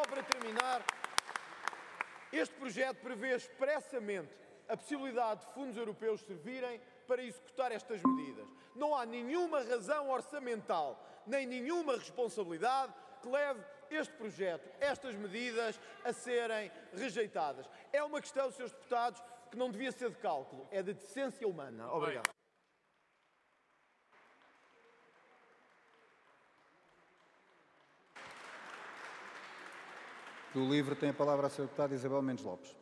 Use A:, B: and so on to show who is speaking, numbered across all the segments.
A: para terminar, este projeto prevê expressamente a possibilidade de fundos europeus servirem para executar estas medidas. Não há nenhuma razão orçamental, nem nenhuma responsabilidade que leve este projeto, estas medidas, a serem rejeitadas. É uma questão, Srs. Deputados, que não devia ser de cálculo, é de decência humana. Obrigado.
B: Do LIVRE tem a palavra a Sra. Deputada Isabel Mendes Lopes.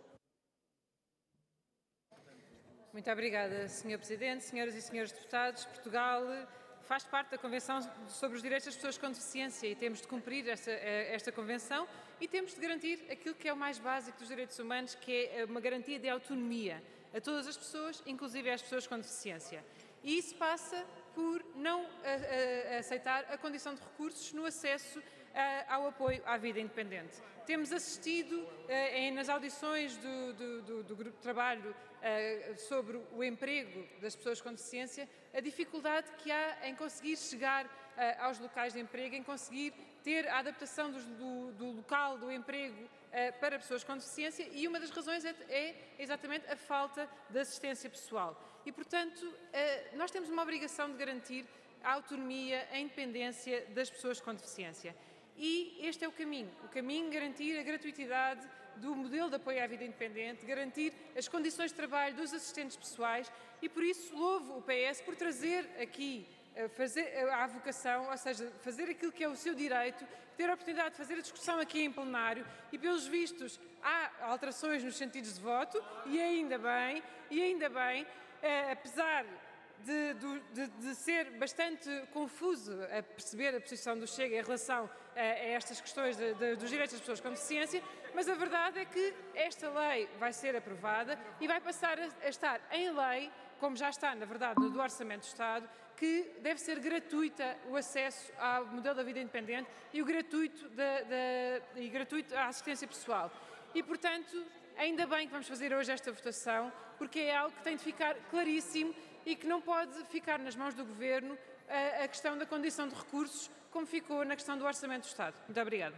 C: Muito obrigada, Sr. Presidente. Senhoras e senhores deputados, Portugal faz parte da Convenção sobre os Direitos das Pessoas com Deficiência e temos de cumprir esta Convenção e temos de garantir aquilo que é o mais básico dos direitos humanos, que é uma garantia de autonomia a todas as pessoas, inclusive às pessoas com deficiência. E isso passa por não aceitar a condição de recursos no acesso ao apoio à vida independente. Temos assistido nas audições do Grupo de Trabalho sobre o emprego das pessoas com deficiência a dificuldade que há em conseguir chegar aos locais de emprego, em conseguir ter a adaptação do local do emprego para pessoas com deficiência, e uma das razões é exatamente a falta de assistência pessoal. E, portanto, nós temos uma obrigação de garantir a autonomia, a independência das pessoas com deficiência. E este é o caminho de garantir a gratuitidade do modelo de apoio à vida independente, garantir as condições de trabalho dos assistentes pessoais e, por isso, louvo o PS por trazer aqui a vocação, ou seja, fazer aquilo que é o seu direito, ter a oportunidade de fazer a discussão aqui em plenário e, pelos vistos, há alterações nos sentidos de voto e ainda bem, apesar de ser bastante confuso a perceber a posição do Chega em relação a estas questões dos direitos das pessoas com deficiência, mas a verdade é que esta lei vai ser aprovada e vai passar a estar em lei, como já está, na verdade, no do Orçamento do Estado, que deve ser gratuita o acesso ao modelo da vida independente e o gratuito à assistência pessoal. E, portanto, ainda bem que vamos fazer hoje esta votação, porque é algo que tem de ficar claríssimo e que não pode ficar nas mãos do Governo a questão da condição de recursos, como ficou na questão do Orçamento do Estado. Muito obrigada.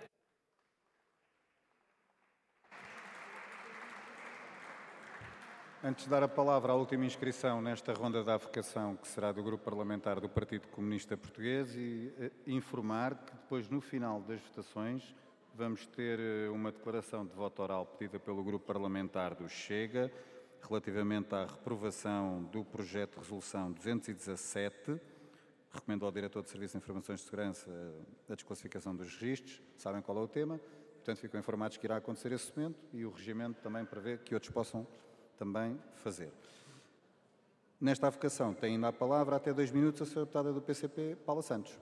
B: Antes de dar a palavra à última inscrição nesta ronda da avocação, que será do Grupo Parlamentar do Partido Comunista Português, e informar que depois, no final das votações, vamos ter uma declaração de voto oral pedida pelo Grupo Parlamentar do Chega, relativamente à reprovação do projeto de resolução 217, recomendo ao Diretor de Serviço de Informações de Segurança a desclassificação dos registros, sabem qual é o tema, portanto ficam informados que irá acontecer esse momento e o regimento também prevê que outros possam também fazer. Nesta avocação tem ainda a palavra até 2 minutos a Sra. Deputada do PCP, Paula Santos.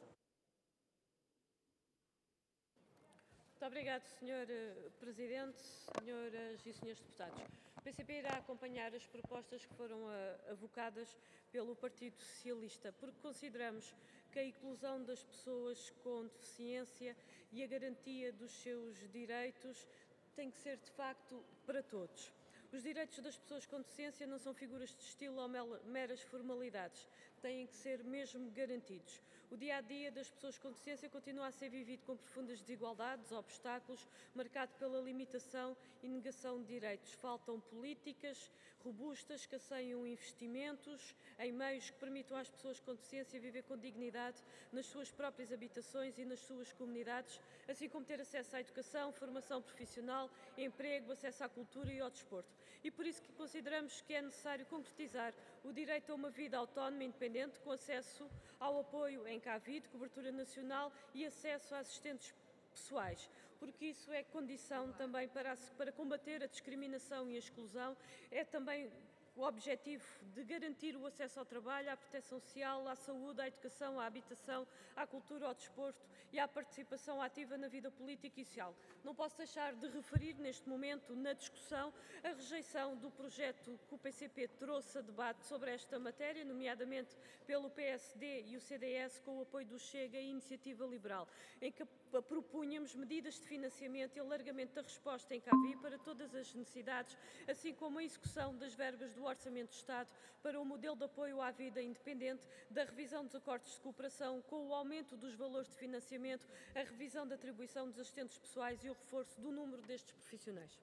D: Muito obrigado, Sr. Presidente, senhoras e senhores deputados. O PCP irá acompanhar as propostas que foram avocadas pelo Partido Socialista, porque consideramos que a inclusão das pessoas com deficiência e a garantia dos seus direitos tem que ser, de facto, para todos. Os direitos das pessoas com deficiência não são figuras de estilo ou meras formalidades, têm que ser mesmo garantidos. O dia-a-dia das pessoas com deficiência continua a ser vivido com profundas desigualdades, obstáculos, marcado pela limitação e negação de direitos. Faltam políticas robustas, escasseiam investimentos em meios que permitam às pessoas com deficiência viver com dignidade nas suas próprias habitações e nas suas comunidades, assim como ter acesso à educação, formação profissional, emprego, acesso à cultura e ao desporto. E por isso que consideramos que é necessário concretizar o direito a uma vida autónoma e independente, com acesso ao apoio em CAVID, cobertura nacional e acesso a assistentes pessoais, porque isso é condição também para combater a discriminação e a exclusão, é também o objetivo de garantir o acesso ao trabalho, à proteção social, à saúde, à educação, à habitação, à cultura, ao desporto e à participação ativa na vida política e social. Não posso deixar de referir neste momento, na discussão, a rejeição do projeto que o PCP trouxe a debate sobre esta matéria, nomeadamente pelo PSD e o CDS, com o apoio do Chega e Iniciativa Liberal, em que propunhamos medidas de financiamento e alargamento da resposta em CAVI para todas as necessidades, assim como a execução das verbas do Orçamento do Estado para o modelo de apoio à vida independente, da revisão dos acordos de cooperação com o aumento dos valores de financiamento, a revisão da atribuição dos assistentes pessoais e o reforço do número destes profissionais.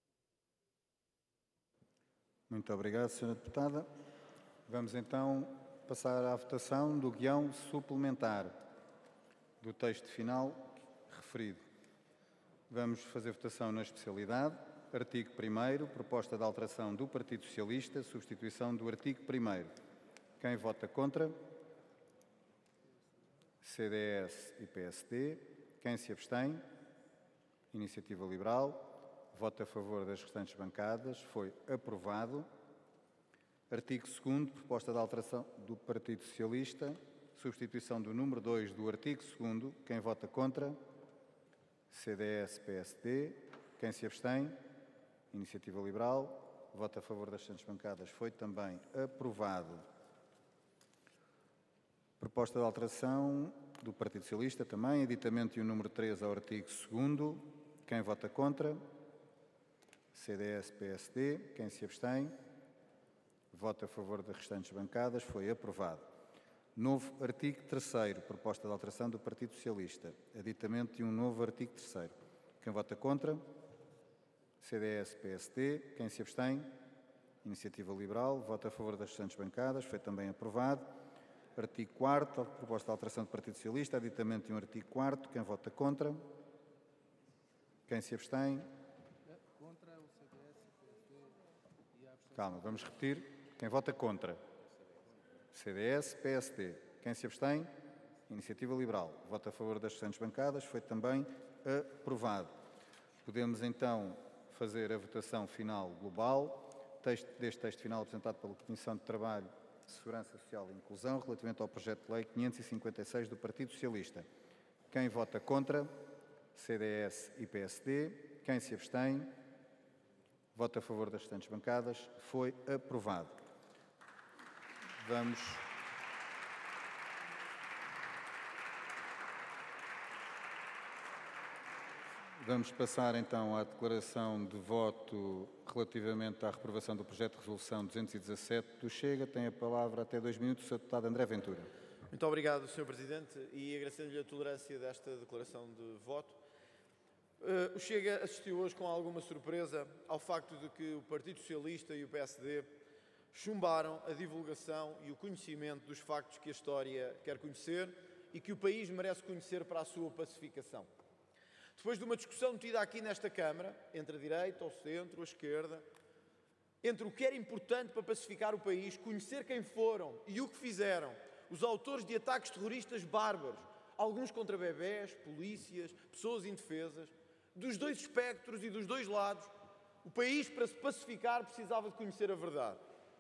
B: Muito obrigado, Sra. Deputada. Vamos então passar à votação do guião suplementar do texto final referido. Vamos fazer votação na especialidade. Artigo 1º, proposta de alteração do Partido Socialista, substituição do artigo 1º. Quem vota contra? CDS e PSD. Quem se abstém? Iniciativa Liberal. Voto a favor das restantes bancadas. Foi aprovado. Artigo 2º, proposta de alteração do Partido Socialista, substituição do número 2 do artigo 2º. Quem vota contra? CDS, PSD. Quem se abstém? Iniciativa Liberal. Voto a favor das restantes bancadas. Foi também aprovado. Proposta de alteração do Partido Socialista também, aditamento e o número 3 ao artigo 2º. Quem vota contra? CDS, PSD. Quem se abstém? Voto a favor das restantes bancadas. Foi aprovado. Novo artigo 3º, proposta de alteração do Partido Socialista. Aditamento e um novo artigo 3º. Quem vota contra? CDS, PSD. Quem se abstém? Iniciativa Liberal. Voto a favor das restantes bancadas. Foi também aprovado. Artigo 4º, proposta de alteração do Partido Socialista. Aditamento e um artigo 4º. Quem vota contra? Quem se abstém? Calma, vamos repetir. Quem vota contra? CDS, PSD. Quem se abstém? Iniciativa Liberal. Voto a favor das restantes bancadas. Foi também aprovado. Podemos então fazer a votação final global deste texto final apresentado pela Comissão de Trabalho, Segurança Social e Inclusão relativamente ao projeto de lei 556 do Partido Socialista. Quem vota contra? CDS e PSD. Quem se abstém? Voto a favor das restantes bancadas. Foi aprovado. Vamos passar então à declaração de voto relativamente à reprovação do projeto de resolução 217 do Chega. Tem a palavra até 2 minutos o Sr. Deputado André Ventura.
A: Muito obrigado, Sr. Presidente, e agradecendo-lhe a tolerância desta declaração de voto. O Chega assistiu hoje com alguma surpresa ao facto de que o Partido Socialista e o PSD chumbaram a divulgação e o conhecimento dos factos que a história quer conhecer e que o país merece conhecer para a sua pacificação. Depois de uma discussão tida aqui nesta Câmara, entre a direita, o centro, a esquerda, entre o que era importante para pacificar o país, conhecer quem foram e o que fizeram os autores de ataques terroristas bárbaros, alguns contra bebés, polícias, pessoas indefesas, dos dois espectros e dos dois lados, o país, para se pacificar, precisava de conhecer a verdade.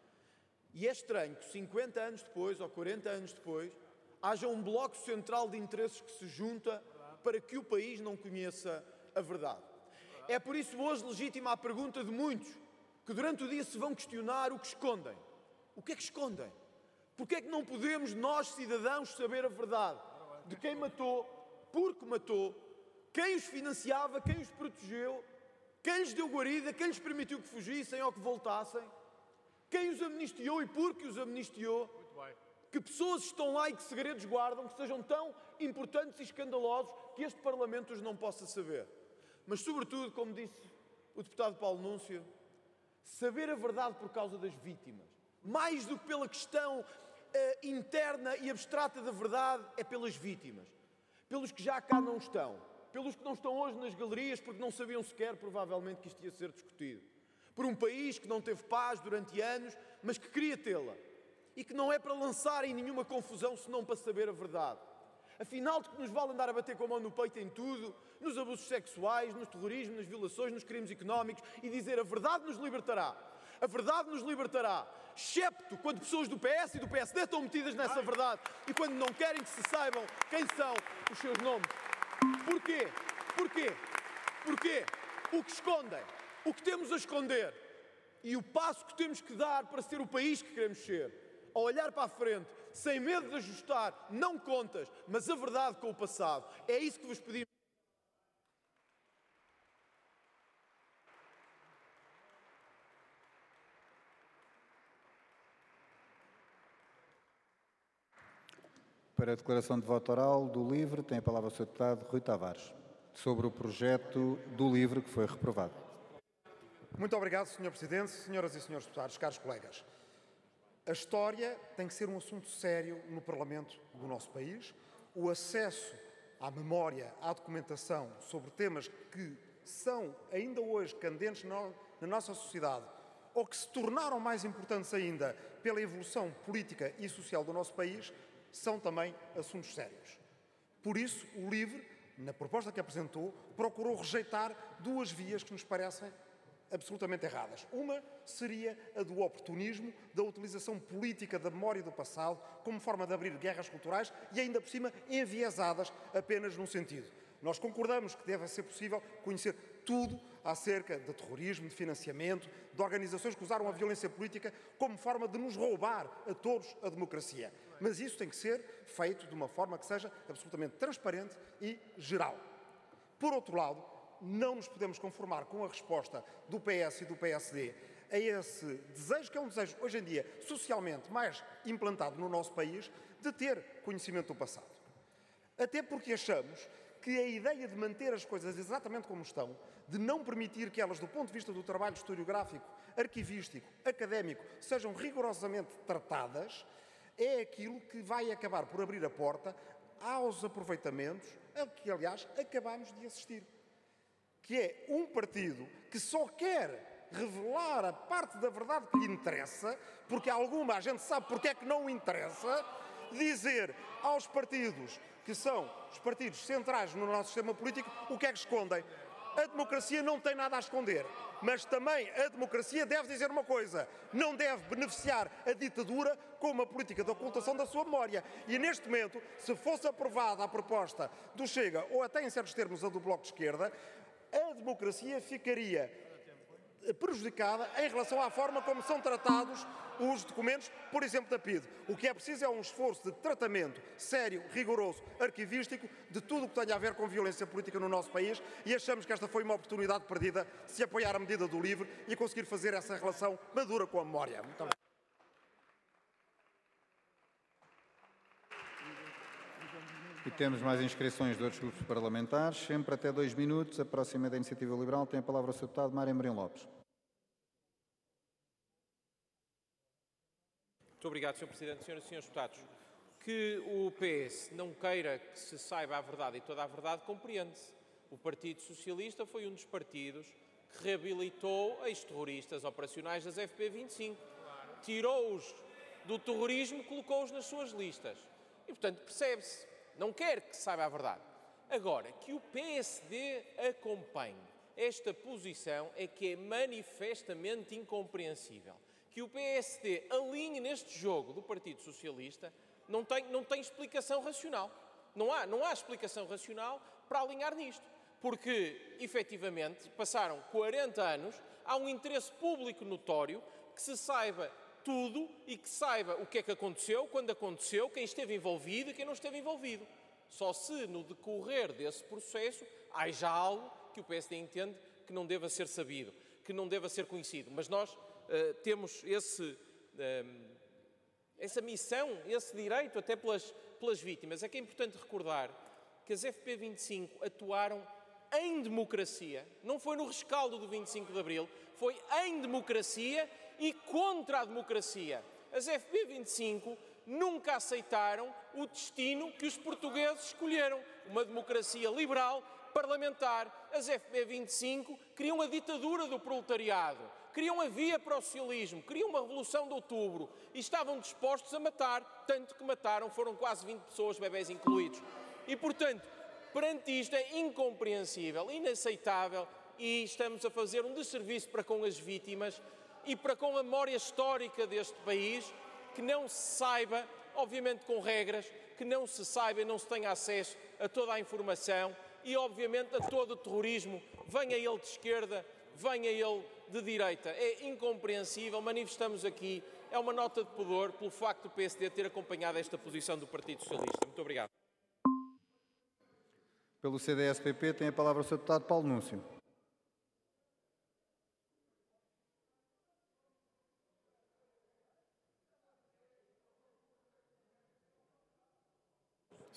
A: E é estranho que 50 anos depois, ou 40 anos depois, haja um bloco central de interesses que se junta para que o país não conheça a verdade. É por isso hoje legítima a pergunta de muitos que durante o dia se vão questionar o que escondem. O que é que escondem? Porque é que não podemos nós, cidadãos, saber a verdade de quem matou, por que matou, quem os financiava, quem os protegeu, quem lhes deu guarida, quem lhes permitiu que fugissem ou que voltassem, quem os amnistiou e por que os amnistiou, que pessoas estão lá e que segredos guardam, que sejam tão importantes e escandalosos que este Parlamento os não possa saber. Mas, sobretudo, como disse o deputado Paulo Núncio, saber a verdade por causa das vítimas. Mais do que pela questão interna e abstrata da verdade, é pelas vítimas. Pelos que já cá não estão. Pelos que não estão hoje nas galerias porque não sabiam sequer, provavelmente, que isto ia ser discutido. Por um país que não teve paz durante anos, mas que queria tê-la. E que não é para lançarem nenhuma confusão, senão para saber a verdade. Afinal, de que nos vale andar a bater com a mão no peito em tudo, nos abusos sexuais, no terrorismo, nas violações, nos crimes económicos, e dizer a verdade nos libertará. A verdade nos libertará, excepto quando pessoas do PS e do PSD estão metidas nessa verdade e quando não querem que se saibam quem são os seus nomes. Porquê? Porquê? Porquê? O que escondem? O que temos a esconder? E o passo que temos que dar para ser o país que queremos ser? A olhar para a frente, sem medo de ajustar, não contas, mas a verdade com o passado. É isso que vos pedimos.
B: Para a declaração de voto oral do LIVRE, tem a palavra o Sr. Deputado Rui Tavares, sobre o projeto do LIVRE que foi reprovado.
E: Muito obrigado, Sr. Presidente, senhoras e senhores deputados, caros colegas. A história tem que ser um assunto sério no Parlamento do nosso país. O acesso à memória, à documentação sobre temas que são ainda hoje candentes na nossa sociedade ou que se tornaram mais importantes ainda pela evolução política e social do nosso país, são também assuntos sérios. Por isso, o LIVRE, na proposta que apresentou, procurou rejeitar duas vias que nos parecem absolutamente erradas. Uma seria a do oportunismo, da utilização política da memória do passado como forma de abrir guerras culturais e ainda por cima enviesadas apenas num sentido. Nós concordamos que deve ser possível conhecer tudo acerca de terrorismo, de financiamento, de organizações que usaram a violência política como forma de nos roubar a todos a democracia. Mas isso tem que ser feito de uma forma que seja absolutamente transparente e geral. Por outro lado, não nos podemos conformar com a resposta do PS e do PSD a esse desejo, que é um desejo hoje em dia socialmente mais implantado no nosso país, de ter conhecimento do passado. Até porque achamos que a ideia de manter as coisas exatamente como estão, de não permitir que elas, do ponto de vista do trabalho historiográfico, arquivístico, académico, sejam rigorosamente tratadas, é aquilo que vai acabar por abrir a porta aos aproveitamentos a que, aliás, acabamos de assistir. Que é um partido que só quer revelar a parte da verdade que lhe interessa, porque alguma a gente sabe porque é que não interessa, dizer aos partidos que são os partidos centrais no nosso sistema político o que é que escondem. A democracia não tem nada a esconder, mas também a democracia deve dizer uma coisa: não deve beneficiar a ditadura com uma política de ocultação da sua memória. E neste momento, se fosse aprovada a proposta do Chega, ou até em certos termos a do Bloco de Esquerda, a democracia ficaria prejudicada em relação à forma como são tratados os documentos, por exemplo, da PIDE. O que é preciso é um esforço de tratamento sério, rigoroso, arquivístico, de tudo o que tenha a ver com violência política no nosso país, e achamos que esta foi uma oportunidade perdida de se apoiar a medida do LIVRE e conseguir fazer essa relação madura com a memória. Muito obrigado.
B: E temos mais inscrições de outros grupos parlamentares, sempre até 2 minutos. A próxima da Iniciativa Liberal tem a palavra o Sr. Deputado Mário Amorim Lopes.
F: Muito obrigado, Sr. Presidente. Senhoras e senhores deputados, que o PS não queira que se saiba a verdade e toda a verdade compreende-se. O Partido Socialista foi um dos partidos que reabilitou ex-terroristas operacionais das FP25. Tirou-os do terrorismo, colocou-os nas suas listas. E, portanto, percebe-se. Não quer que se saiba a verdade. Agora, que o PSD acompanhe esta posição é que é manifestamente incompreensível. Que o PSD alinhe neste jogo do Partido Socialista não tem explicação racional. Não há explicação racional para alinhar nisto. Porque, efetivamente, passaram 40 anos, há um interesse público notório que se saiba tudo e que saiba o que é que aconteceu, quando aconteceu, quem esteve envolvido e quem não esteve envolvido. Só se no decorrer desse processo haja algo que o PSD entende que não deva ser sabido, que não deva ser conhecido. Mas nós temos essa missão, esse direito até pelas vítimas. É que é importante recordar que as FP25 atuaram em democracia, não foi no rescaldo do 25 de Abril, foi em democracia e contra a democracia. As FP25 nunca aceitaram o destino que os portugueses escolheram, uma democracia liberal, parlamentar. As FP25 queriam a ditadura do proletariado, queriam a via para o socialismo, queriam uma revolução de outubro e estavam dispostos a matar, tanto que mataram, foram quase 20 pessoas, bebés incluídos. E, portanto, perante isto é incompreensível, inaceitável, e estamos a fazer um desserviço para com as vítimas e para com a memória histórica deste país, que não se saiba, obviamente com regras, que não se saiba e não se tenha acesso a toda a informação e, obviamente, a todo o terrorismo, venha ele de esquerda, venha ele de direita. É incompreensível, manifestamos aqui, é uma nota de pudor pelo facto do PSD ter acompanhado esta posição do Partido Socialista. Muito obrigado.
B: Pelo CDS-PP tem a palavra o Sr. Deputado Paulo Núncio.